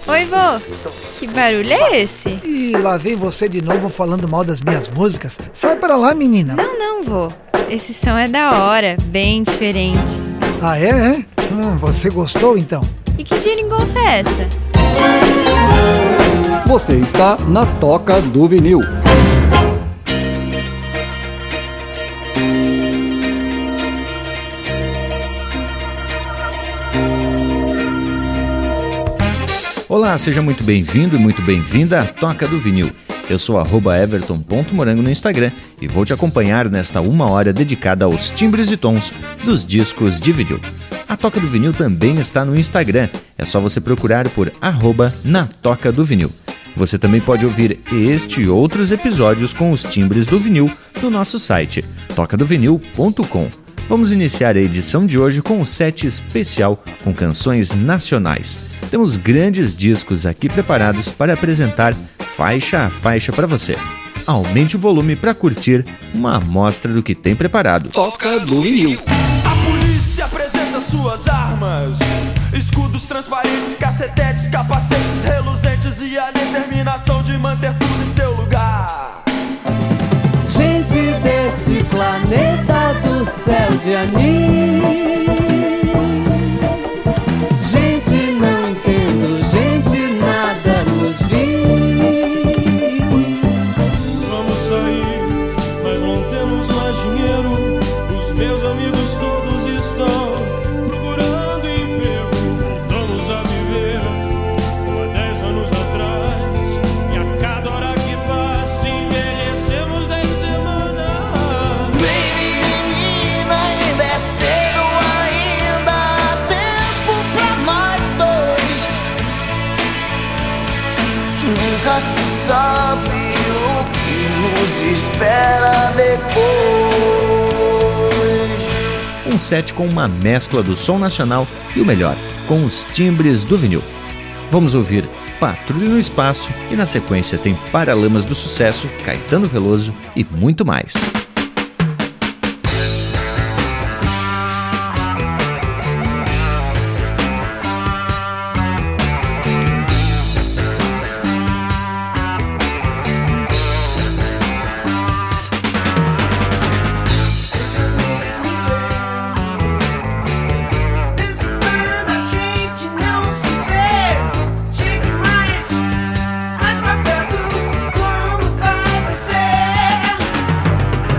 Oi, vô. Que barulho é esse? Ih, lá vem você de novo falando mal das minhas músicas. Sai pra lá, menina. Não, vô. Esse som é da hora, bem diferente. Ah, é? Você gostou, então? E que geringonça é essa? Você está na Toca do Vinil. Olá, seja muito bem-vindo e muito bem-vinda à Toca do Vinil. Eu sou @everton.morango no Instagram e vou te acompanhar nesta 1 hora dedicada aos timbres e tons dos discos de vinil. A Toca do Vinil também está no Instagram, é só você procurar por @natocadovinil. Você também pode ouvir este e outros episódios com os timbres do vinil no nosso site, tocadovinil.com. Vamos iniciar a edição de hoje com um set especial com canções nacionais. Temos grandes discos aqui preparados para apresentar faixa a faixa para você. Aumente o volume para curtir uma amostra do que tem preparado. Toca do Vinil. A polícia apresenta suas armas, escudos transparentes, cacetetes, capacetes reluzentes e a determinação de manter tudo em seu lugar. Gente deste planeta do céu de anil, gente não entendo, gente nada nos vi. Vamos sair, mas não temos mais dinheiro. Os meus amigos todos estão procurando emprego. Voltamos a viver como há 10 anos atrás, e a cada hora que passa envelhecemos 10 semanas. Menina, ainda é cedo, ainda há tempo pra nós dois. Nunca se sabe o que nos espera depois. Um set com uma mescla do som nacional e o melhor, com os timbres do vinil. Vamos ouvir Patrulha no Espaço e na sequência tem Paralamas do Sucesso, Caetano Veloso e muito mais. Desespero, a gente não se vê. Chegue mais pra perto, como vai você?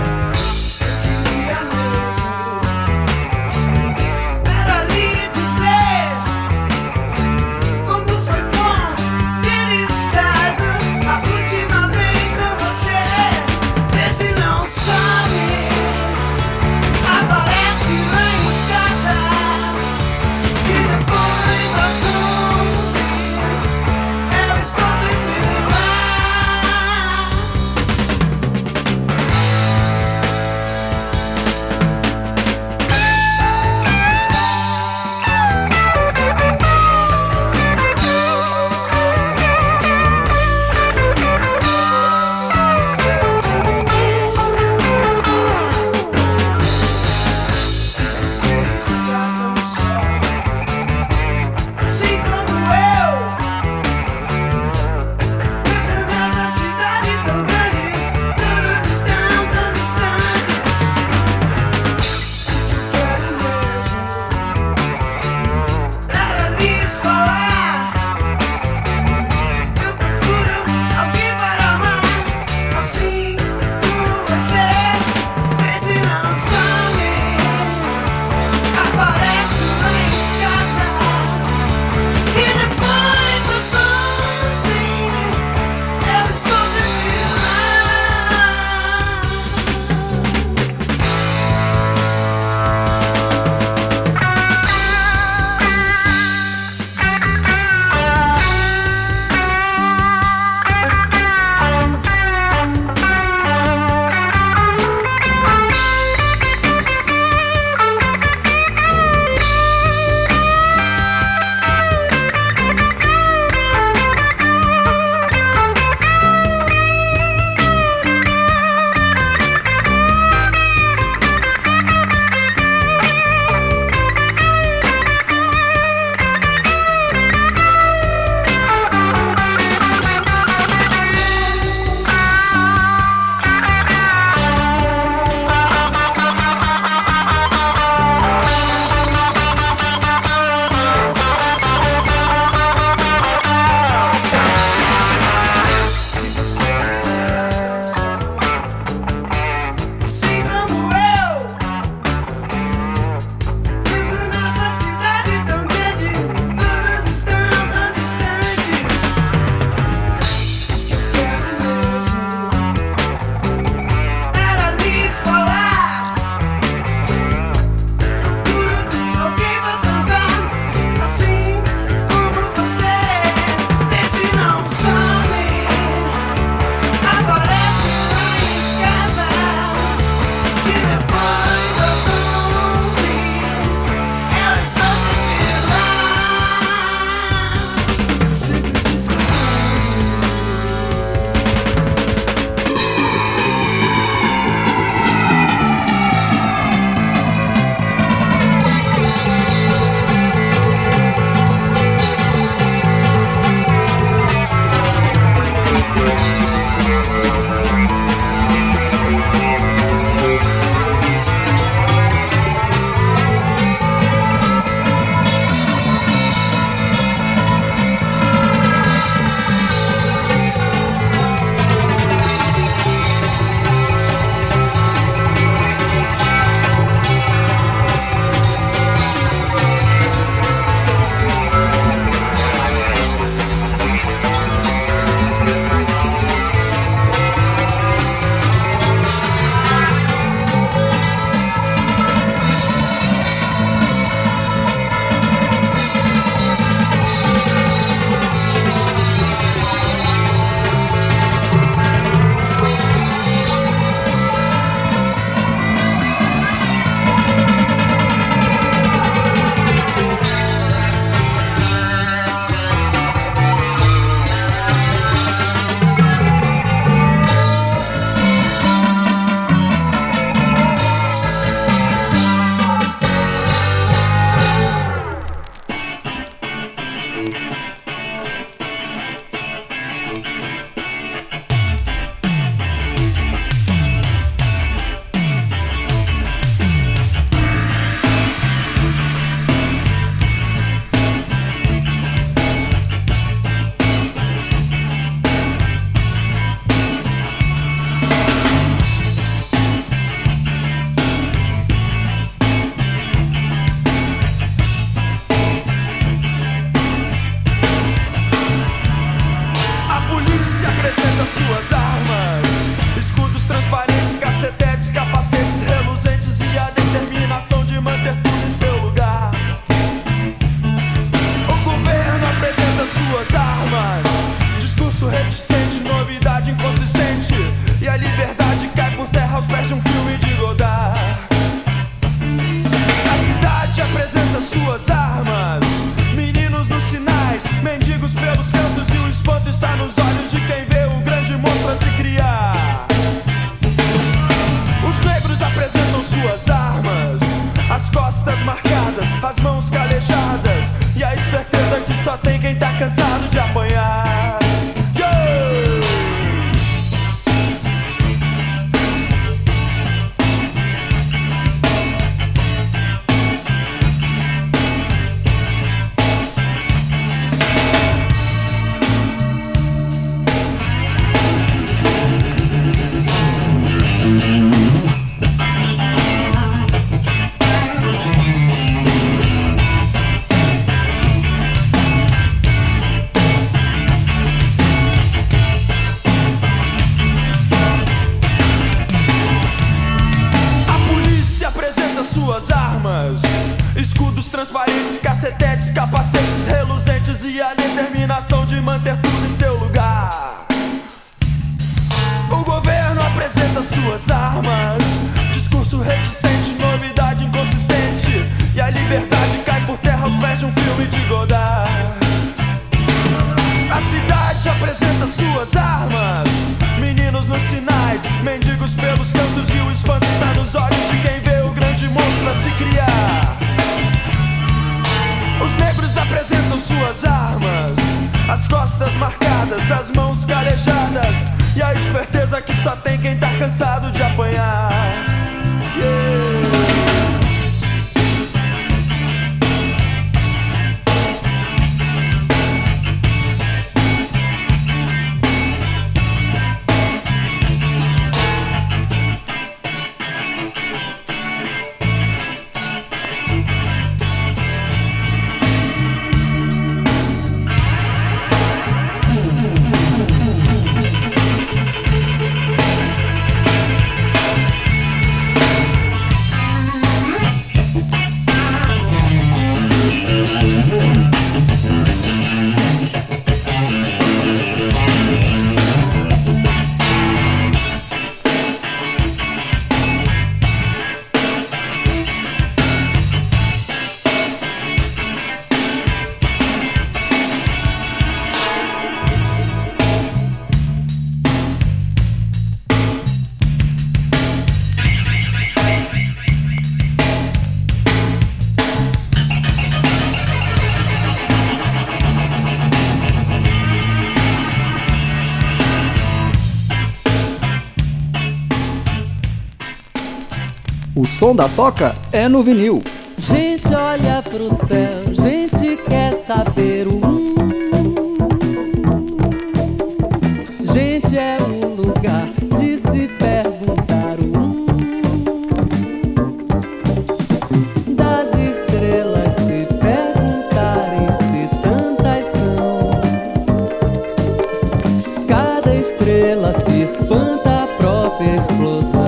O som da toca é no vinil. Gente olha pro céu, gente quer saber o mundo. Gente é um lugar de se perguntar o das estrelas se perguntarem se tantas são. Cada estrela se espanta a própria explosão.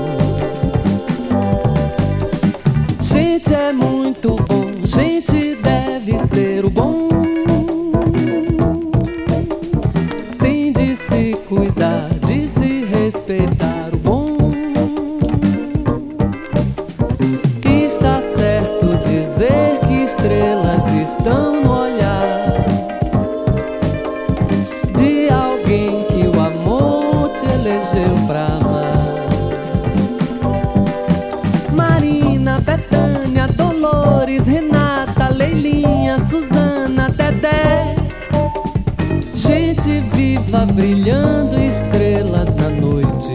Gente é muito bom, gente deve ser o bom. Tem de se cuidar, de se respeitar o bom. Está certo dizer que estrelas estão no olhar de alguém que o amor viva brilhando estrelas na noite.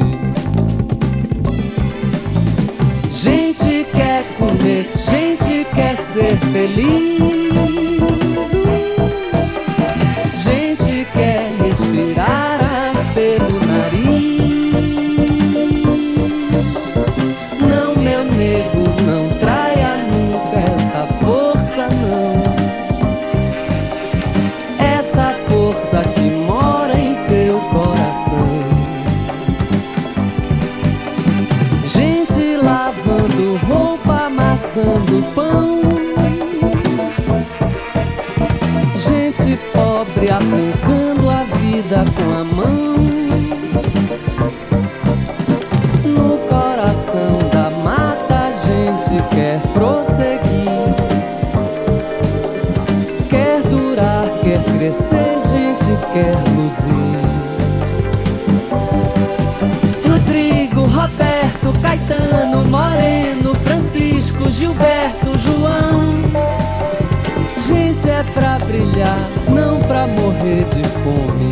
Gente quer comer, gente quer ser feliz. Gente quer respirar ar pelo nariz. Não, meu nego, não traia nunca essa força, não. Essa força que mora em seu coração. Gente lavando roupa, amassando pão. Gente pobre arrancando a vida com a mão. No coração da mata a gente quer prosseguir. Quer durar, quer crescer, gente quer luzir. Rodrigo, Roberto, Caetano, Moreno, Francisco, Gilberto, João. Gente é pra brilhar, não pra morrer de fome.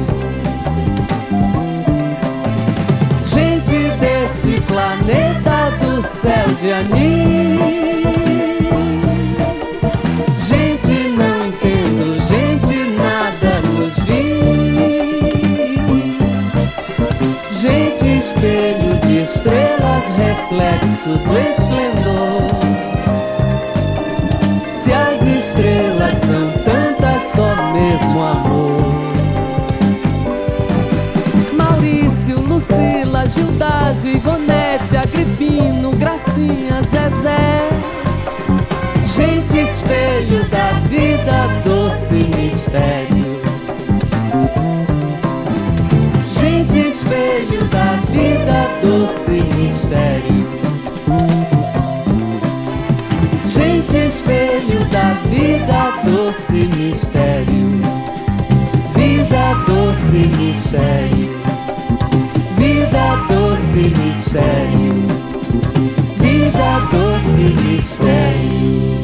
Gente deste planeta do céu de anil. Gente não entendo, gente nada nos viu. Gente espelho de estrelas, reflexo do esplendor. Se as estrelas são tantas, só mesmo amor. Maurício, Lucila, Gildásio, Ivonete, Agripino, Gracinha, Zezé. Gente espelho da vida, doce mistério. Gente espelho da vida, doce mistério. Gente espelho da vida, doce mistério. Vida, doce mistério. Vida, doce mistério. Vida, doce mistério.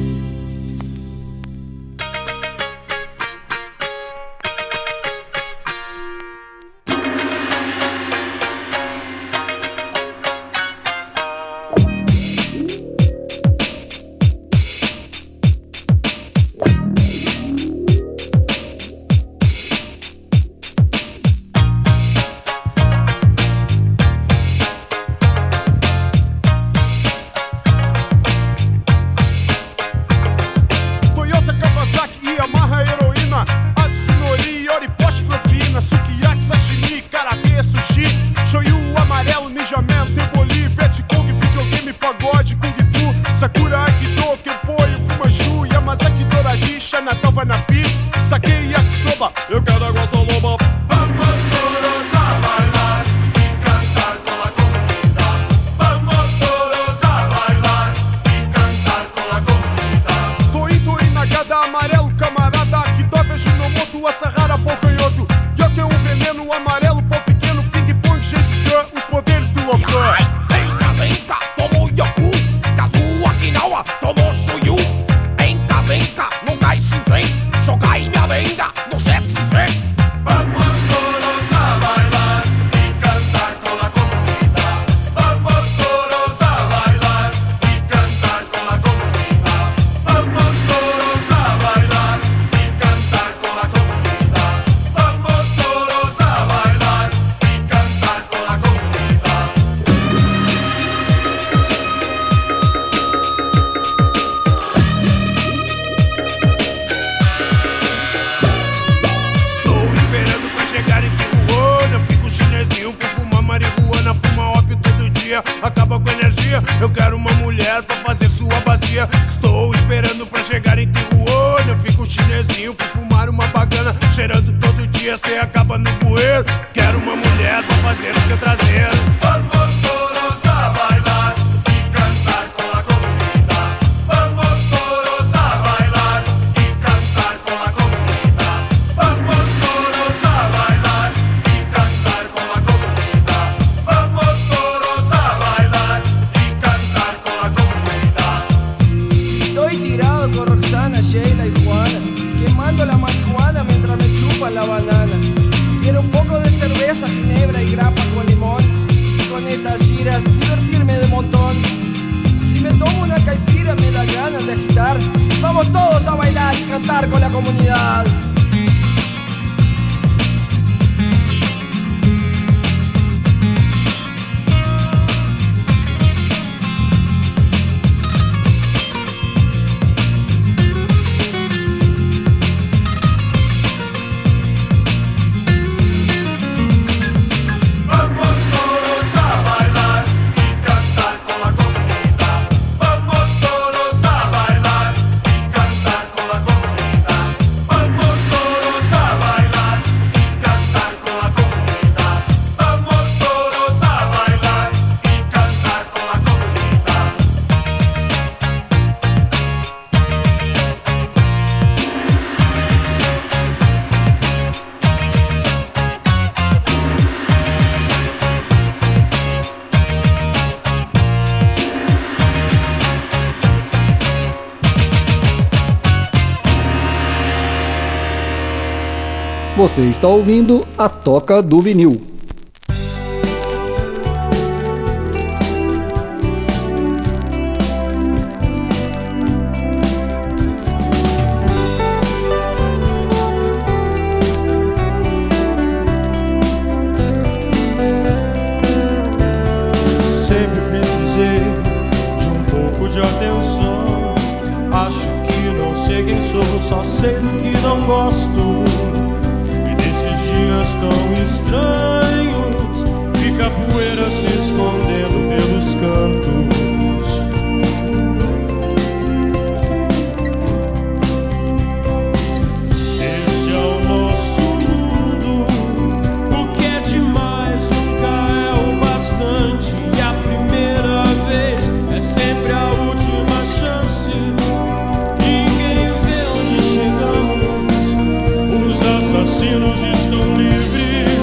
Acaba com energia, eu quero uma mulher pra fazer sua bacia. Estou esperando pra chegar em Tijuana. Eu fico chinesinho pra fumar uma bagana. Cheirando todo dia, cê acaba no bueiro. Quero uma mulher pra fazer o seu traseiro. Vamos todos a bailar e cantar com a comunidade. Vamos todos a bailar e cantar com a comunidade. Vamos todos a bailar e cantar com a comunidade. Vamos todos a bailar y cantar con la comunidad. Estoy tirado con Roxana, Sheila y Juana, quemando la marihuana mientras me chupan la banana. Quiero todos a bailar y cantar con la comunidad. Você está ouvindo a Toca do Vinil. Sempre precisei de um pouco de atenção. Acho que não sei quem sou, só sei do que não gosto. Dias tão estranhos, fica a poeira se escondendo pelos cantos. Esse é o nosso mundo, o que é demais nunca é o bastante. E a primeira vez é sempre a última chance. Ninguém vê onde chegamos, os assassinos estão livres,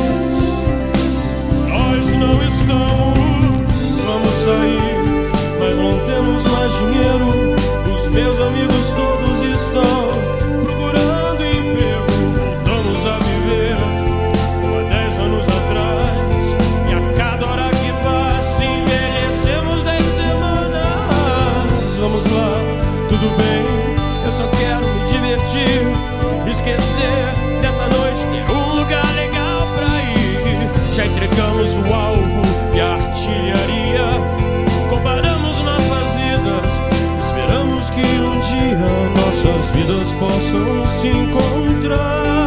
nós não estamos. Vamos sair, mas não temos mais dinheiro. Os meus amigos todos estão procurando emprego. Voltamos a viver como há 10 anos atrás, e a cada hora que passa envelhecemos 10 semanas. Vamos lá, tudo bem, eu só quero me divertir, esquecer dessa noite, ter um lugar legal pra ir. Já entregamos o alvo e a artilharia, comparamos nossas vidas, esperamos que um dia nossas vidas possam se encontrar.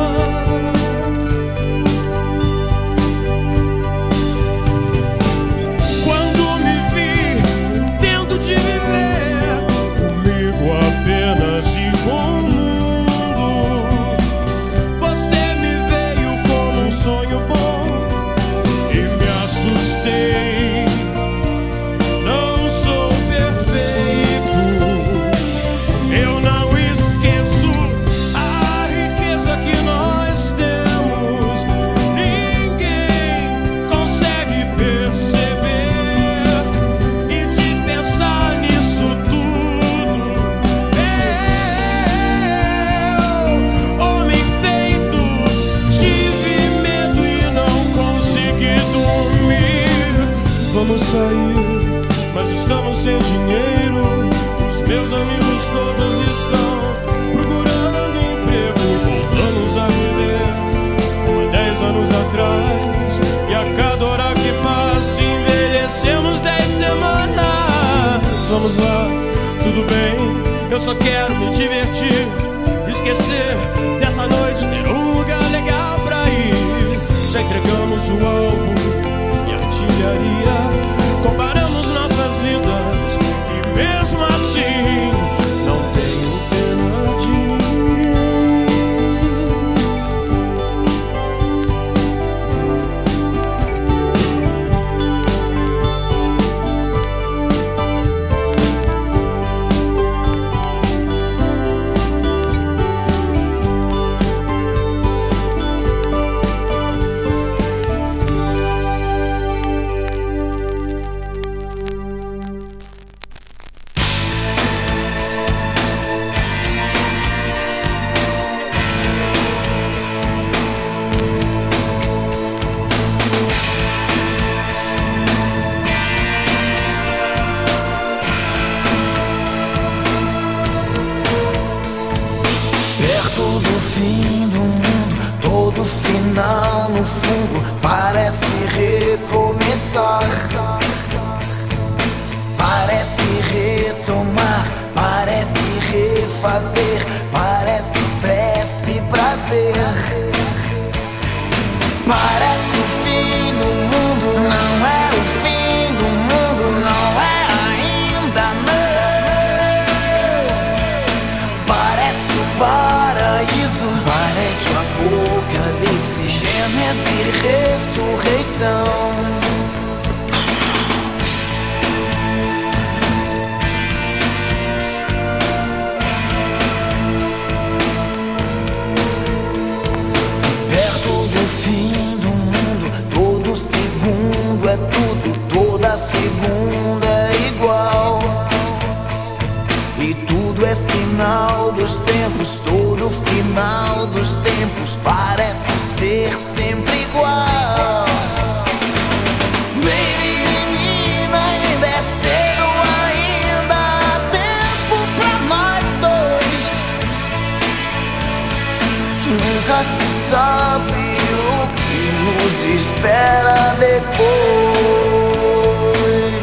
Quando me vi tendo de viver comigo apenas e com o mundo, você me veio como um sonho bom e me assustei. Não sou perfeito, eu não esqueço a riqueza que nós temos. Ninguém consegue perceber, e de pensar nisso tudo, eu, homem feito, tive medo e não consegui dormir. Vamos sair, mas estamos sem dinheiro. Os meus amigos todos estão procurando emprego. Voltamos a viver como há 10 anos atrás, e a cada hora que passa envelhecemos 10 semanas. Vamos lá, tudo bem, eu só quero me divertir, esquecer dessa noite, ter um lugar legal pra ir. Já entregamos o alvo e a artilharia, comparamos nossas vidas, e mesmo assim não tem fundo parece recomeçar. Parece retomar, parece refazer, parece prece e prazer. Parece o fim do mundo, não é o fim do mundo, não é ainda não. Parece o paraíso, parece o apocalipse, gêmeas e ressurreição. É tudo, toda segunda é igual. E tudo é sinal dos tempos, todo final dos tempos parece ser sempre igual. Baby, menina, ainda é cedo, ainda há tempo pra nós dois. Nunca se sabe o que nos espera depois.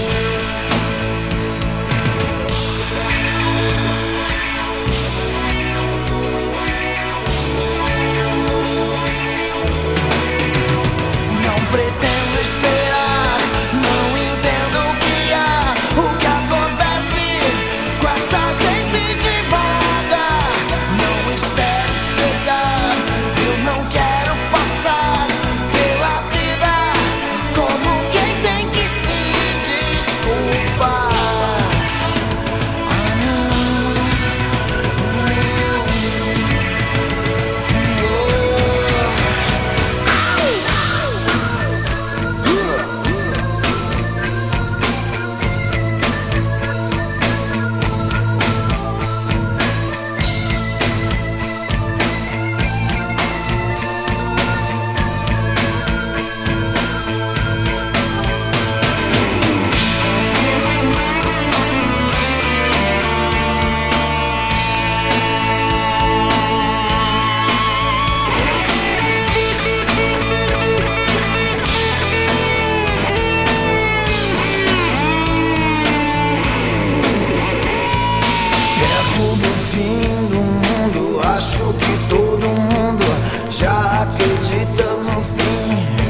Não pretendo esperar, não entendo o que há, o que acontece com essa gente devagar. Não espero chegar, eu não quero passar pela vida como quem tem que se desculpar. Perto do fim do mundo, acho que todo mundo já acredita no fim.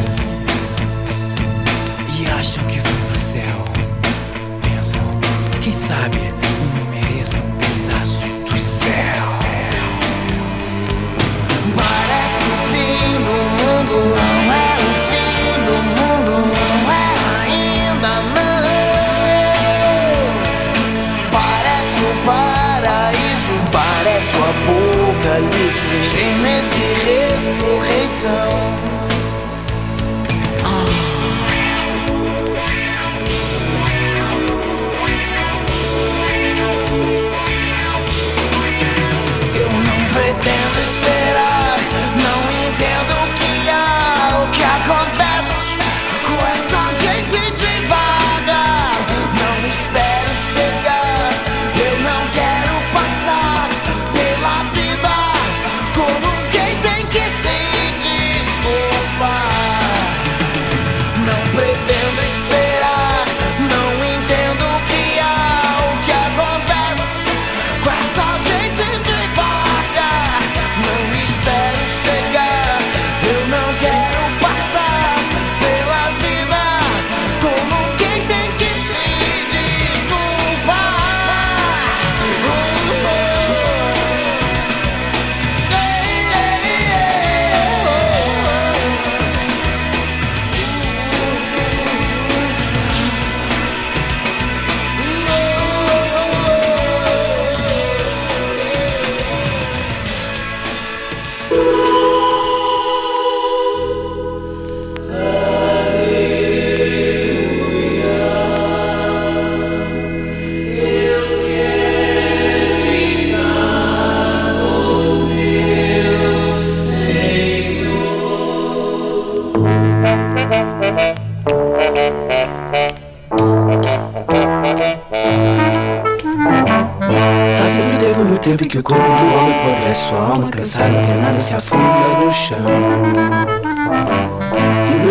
E acham que vão pro céu. Pensam, quem sabe eu não mereço um pedaço do céu. Parece o fim do mundo, não é o fim do mundo, não é ainda não. Parece o paraíso, parece o apocalipse, gêmeas e ressurreição. Eu não pretendo esperar, não entendo o que há, o que acontece com essa gente devagar. Não espero chegar, eu não quero passar pela vida como quem tem que se desculpar. Não pretendo esperar, não entendo o que há, o que acontece com essa gente devagar. Não espero chegar, eu não quero passar pela vida como quem tem que se desculpar. Há sempre tempo no tempo em que o corpo do homem apodrece, sua alma cansada, penada se afunda no chão.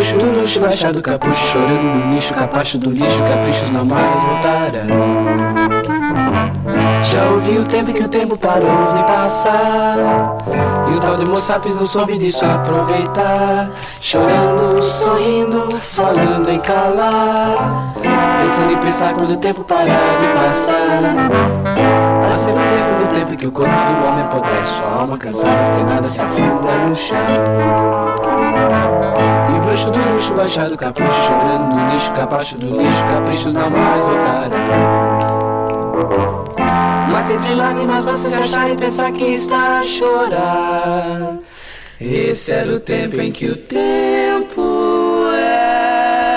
bruxo do luxo, baixado do capucho, chorando no nicho, capacho do lixo, caprichos não mais voltarão. Já ouvi o tempo que o tempo parou de passar, e o tal de Moçapes não soube disso aproveitar. Chorando, sorrindo, falando em calar, pensando em pensar quando o tempo parar de passar. Há sempre um tempo no tempo que o corpo do homem apodrece, sua alma cansada, penada se afunda no chão. E o bruxo do luxo, baixado do capucho, chorando no nicho, capacho do lixo, caprichos não mais voltarão. Mas entre lágrimas você se achar e pensar que está a chorar. Esse era o tempo em que o tempo é.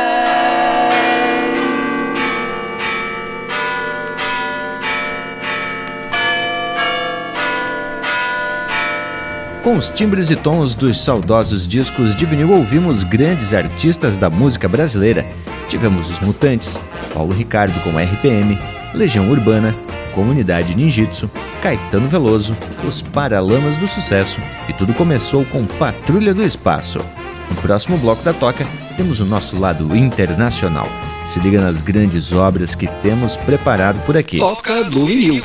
Com os timbres e tons dos saudosos discos de vinil, ouvimos grandes artistas da música brasileira. Tivemos os Mutantes, Paulo Ricardo com RPM, Legião Urbana, Comunidade Ninjitsu, Caetano Veloso, os Paralamas do Sucesso, e tudo começou com Patrulha do Espaço. No próximo bloco da Toca, temos o nosso lado internacional. Se liga nas grandes obras que temos preparado por aqui. Toca do Vinil.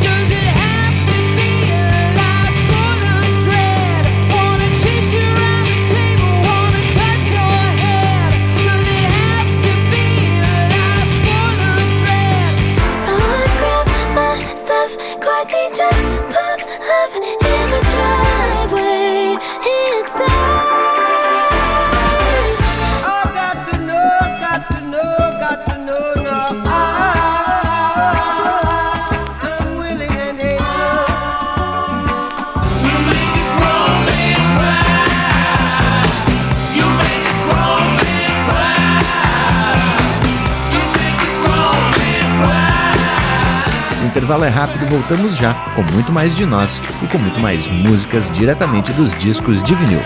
O intervalo é rápido, voltamos já com muito mais de nós e com muito mais músicas diretamente dos discos de vinil.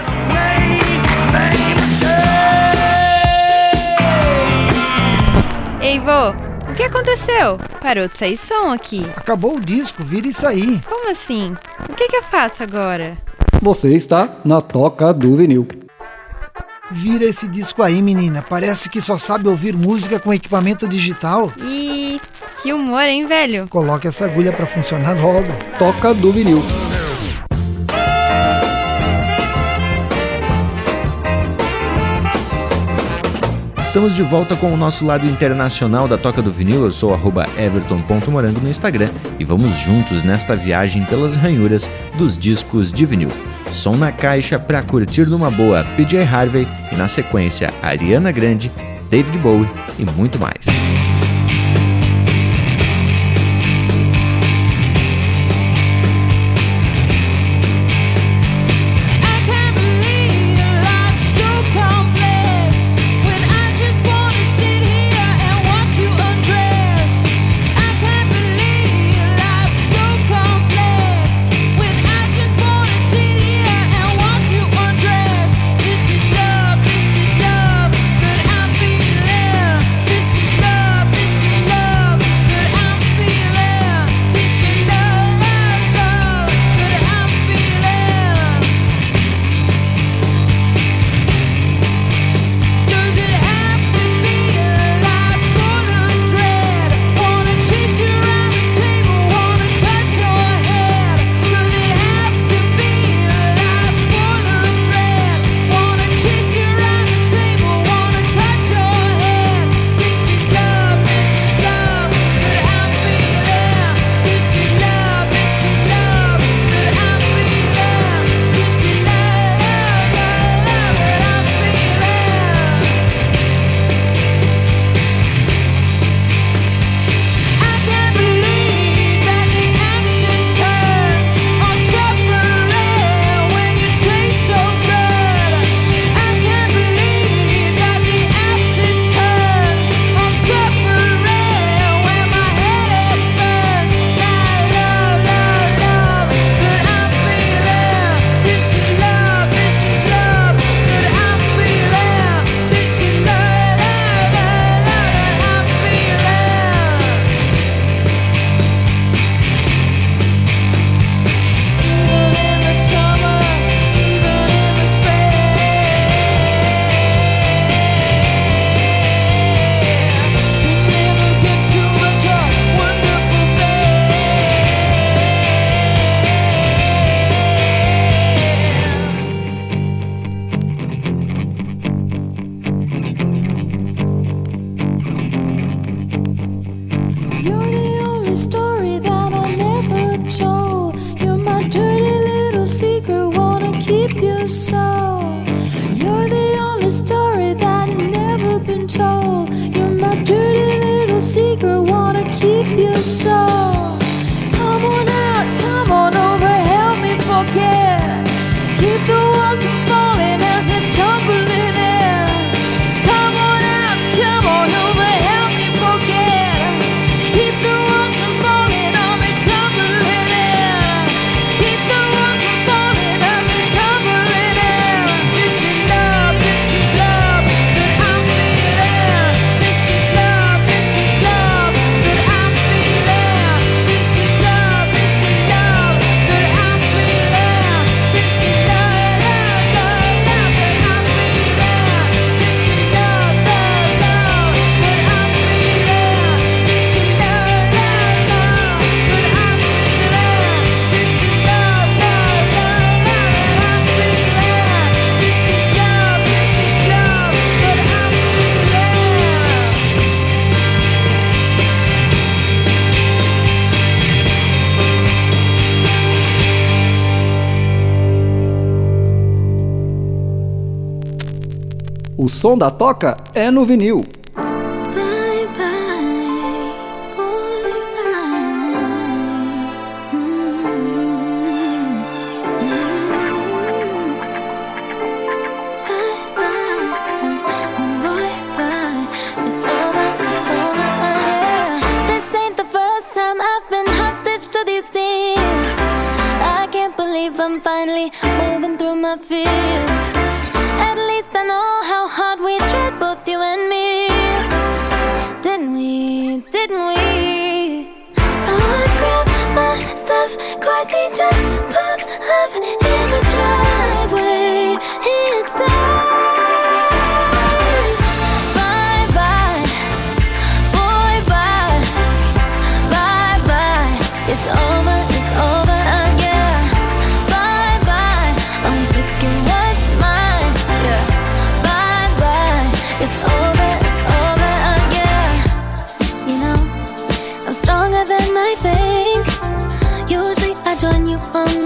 Ei, vô, o que aconteceu? Parou de sair som aqui. Acabou o disco, vira isso aí. Como assim? O que eu faço agora? Você está na Toca do Vinil. Vira esse disco aí, menina. Parece que só sabe ouvir música com equipamento digital. Ih, que humor, hein, velho? Coloque essa agulha pra funcionar logo. Toca do Vinil. Estamos de volta com o nosso lado internacional da Toca do Vinil. Eu sou @everton.morango no Instagram e vamos juntos nesta viagem pelas ranhuras dos discos de vinil. Som na caixa pra curtir numa boa, PJ Harvey, e na sequência Ariana Grande, David Bowie e muito mais. This is love that I'm feeling. This is love. O som da Toca é no vinil. Bye bye, boy, bye. It's over, yeah. This ain't the first time I've been hostage to these things. I can't believe I'm finally moving through my fears. At least I know how hard we tried, both you and me. Didn't we? So I grabbed my stuff, quietly just pulled up in the driveway. It's time. Bye bye, boy, bye. Bye bye, it's over, yeah. Bye bye, I'm taking what's mine, yeah. Bye bye, it's over, yeah. You know, I'm stronger than I think. Usually I join you on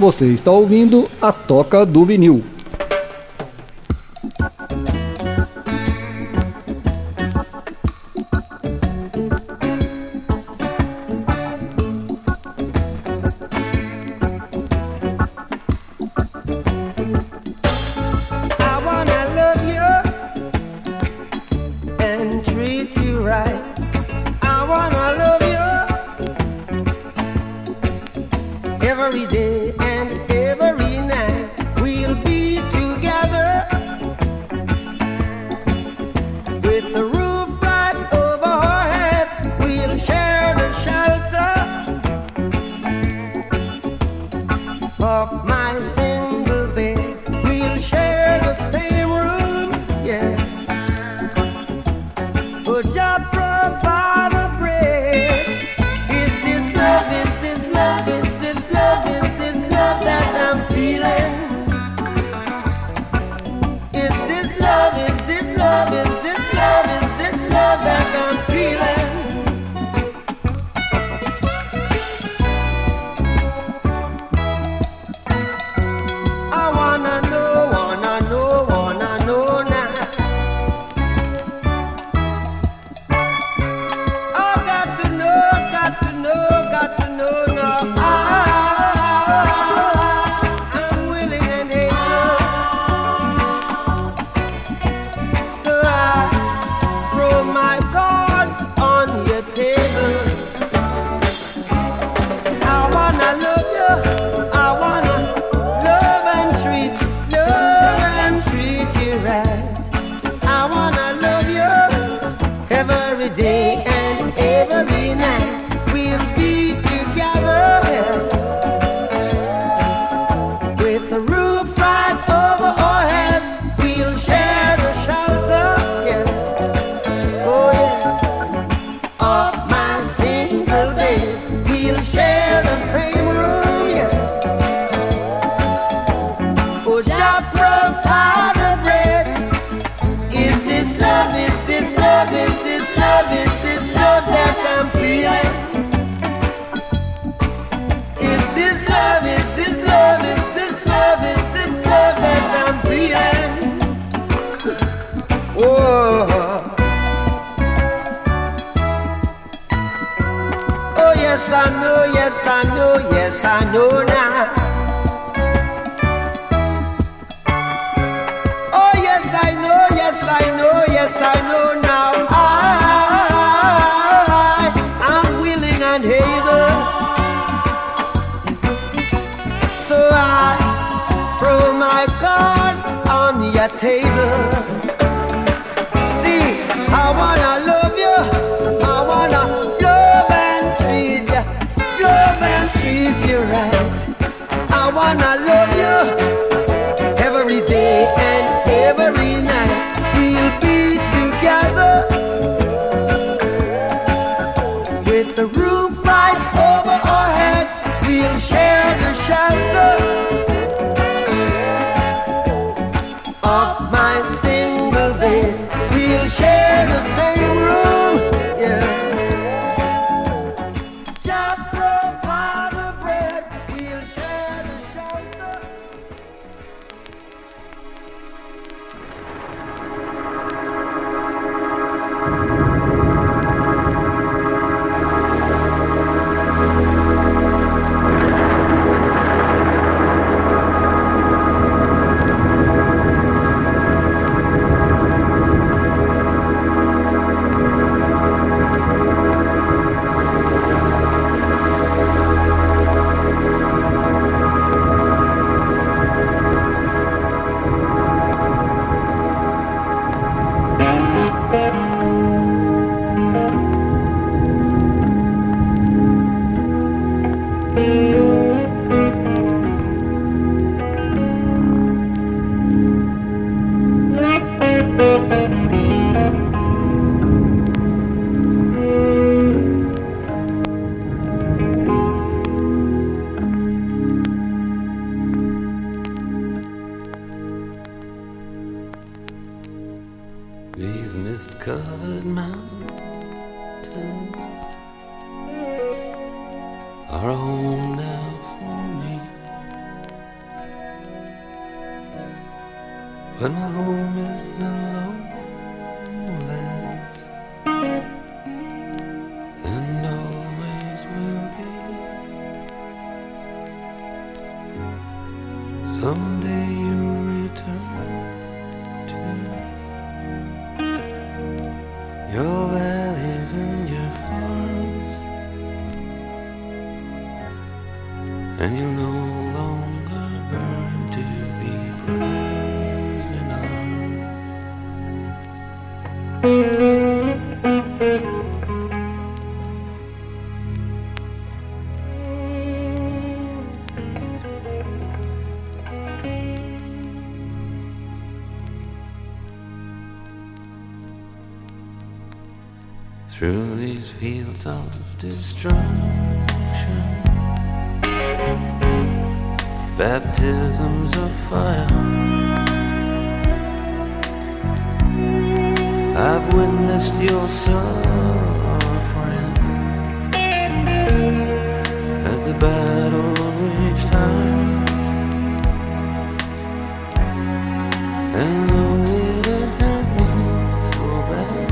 Você está ouvindo a Toca do Vinil. Every day and every night we'll be together with the roof right over our heads. We'll share the shelter of my single bed. We'll share the same room, yeah. But just provide a bread. Is this love? Is this love? Is this love? Is this love that I'm feeling? Is this love? Is this love? Is this love? Is this love that I'm feeling? I wanna know now. I got to know now. I'm willing and able, so I throw my cards on your table. I wanna love you. I wanna love and treat you right. I wanna love you every day and every night. We'll be together with the roof right over our heads. We'll share the shelter, yeah. Oh yeah, of my single bed. We'll share the same room, yeah. Oh, just provide the bread. Is this love? Is this love? Is this love? Is this love that I'm feeling? Is this love? Is this love? Is this love? Is this love that I'm feeling? Oh, oh yes I know, yes I know, yes I know now. Oh yes I know, yes I know, yes I know now. I'm willing and able, so I throw my cards on your table. See, I wanna love you, I wanna love and treat you right. I wanna love you every day and every night. We'll be together with the roof right over our heads. We'll share the shelter of my single bed. We'll share the same room, yeah. Just provide the bread. We'll share the shelter. These mist-covered mountains are home now for me. but my home is the lowlands, and always will be. Someday you'll return to your valleys and your farms, and you'll no longer burn to be brothers in arms. Through these fields of destruction, baptisms of fire, I've witnessed your suffering as the battle reached high, and though it had been so bad,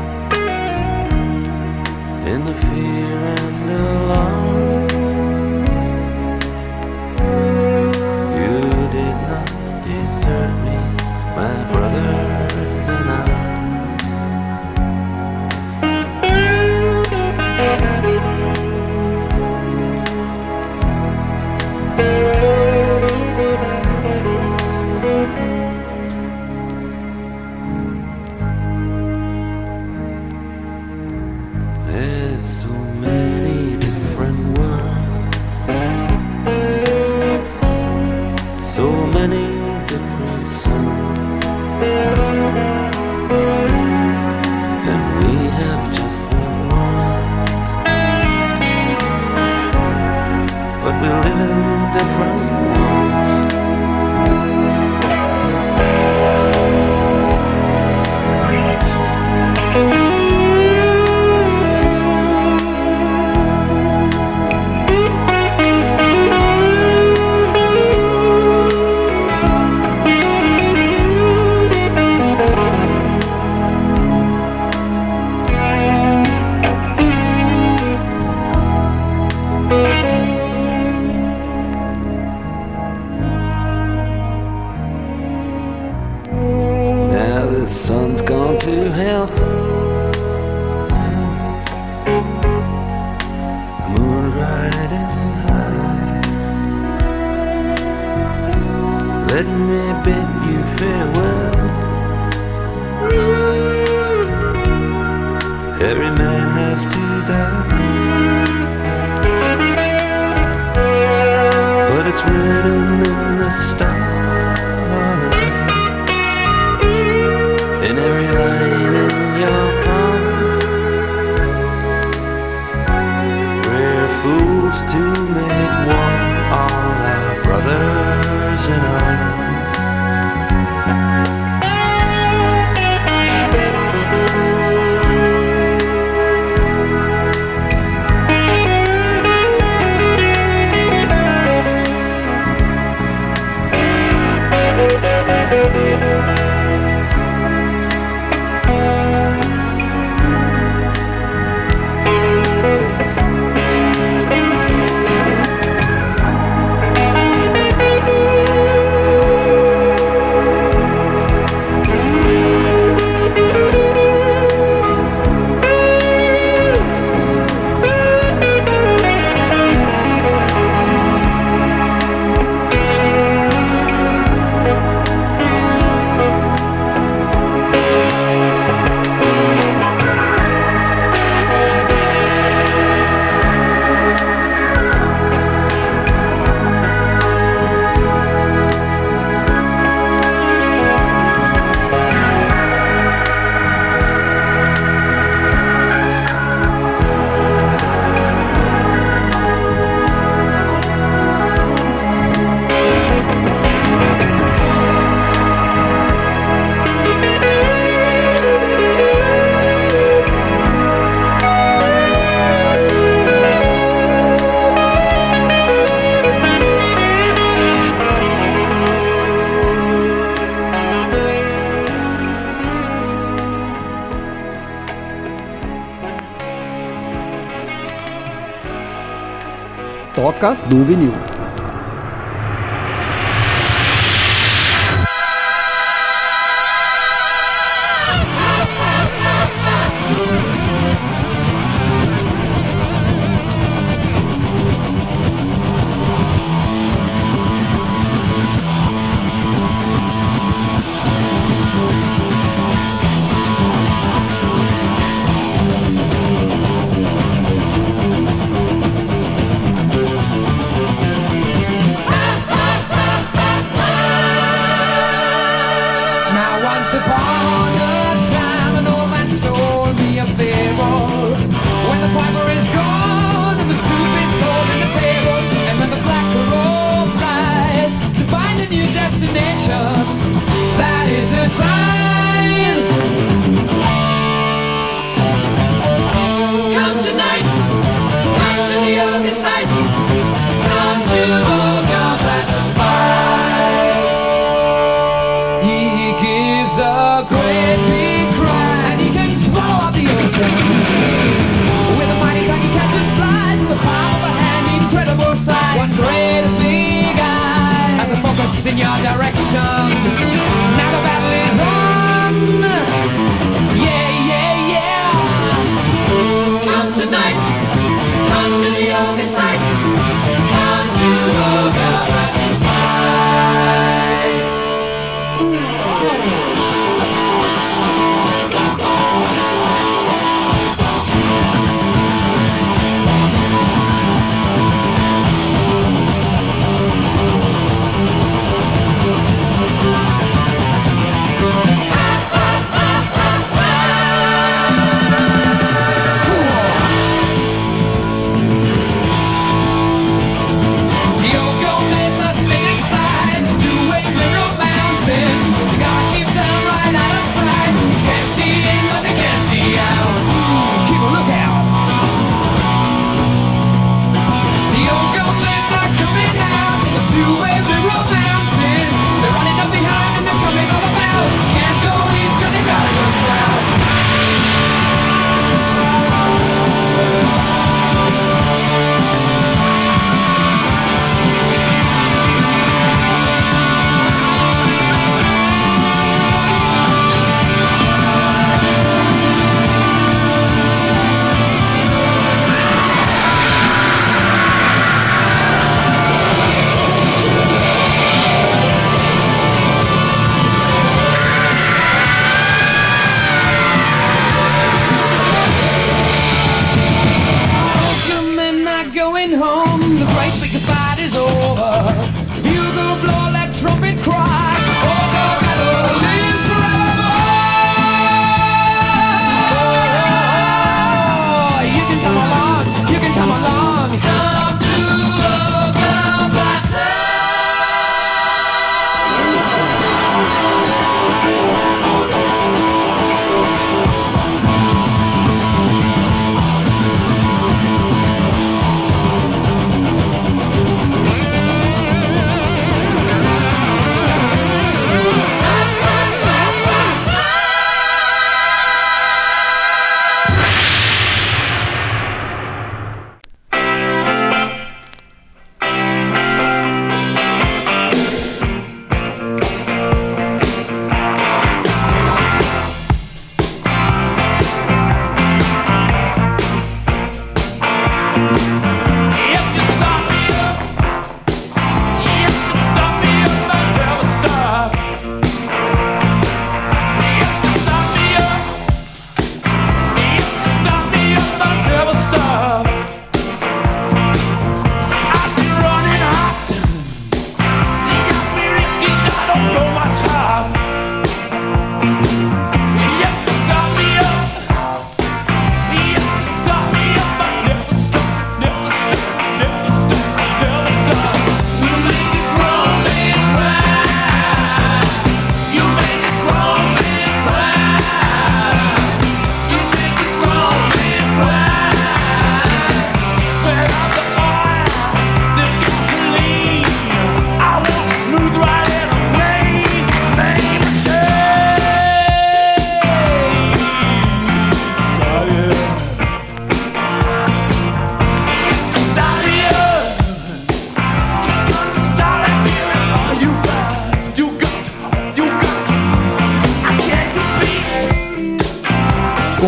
in the fear and alarm, you did not desert me, my brothers in arms. There's so many different worlds, so many different suns, and we have just one world, but we live in different worlds. Now the sun's gone to hell, the moon's riding high. Let me bid you farewell. Every man has to die, but it's written in the stars, in every line in your palm. We're fools to make one, all our brothers in arms. Toca do Vinil. In your direction, now the battle is on. Yeah, yeah, yeah. Come tonight, come to the only sight. Come to the galactic fight.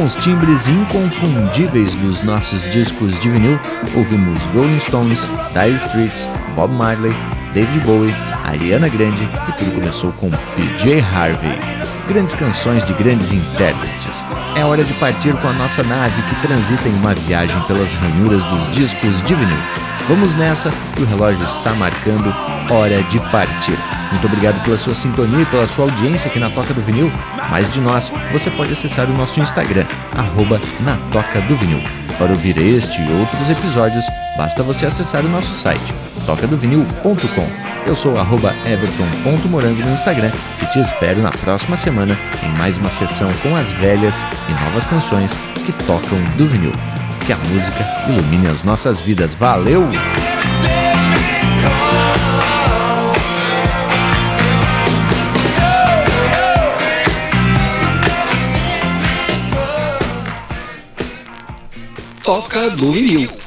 Com os timbres inconfundíveis dos nossos discos de vinil, ouvimos Rolling Stones, Dire Straits, Bob Marley, David Bowie, Ariana Grande e tudo começou com PJ Harvey. Grandes canções de grandes intérpretes. É hora de partir com a nossa nave que transita em uma viagem pelas ranhuras dos discos de vinil. Vamos nessa, que o relógio está marcando hora de partir. Muito obrigado pela sua sintonia e pela sua audiência aqui na Toca do Vinil. Mais de nós, você pode acessar o nosso Instagram, @natocadovinil. Para ouvir este e outros basta você acessar o nosso site, tocadovinil.com. Eu sou @everton.morango no Instagram e te espero na próxima semana em mais uma sessão com as velhas e novas canções que tocam do vinil. Que a música ilumine as nossas vidas. Valeu! Toca do Vinil.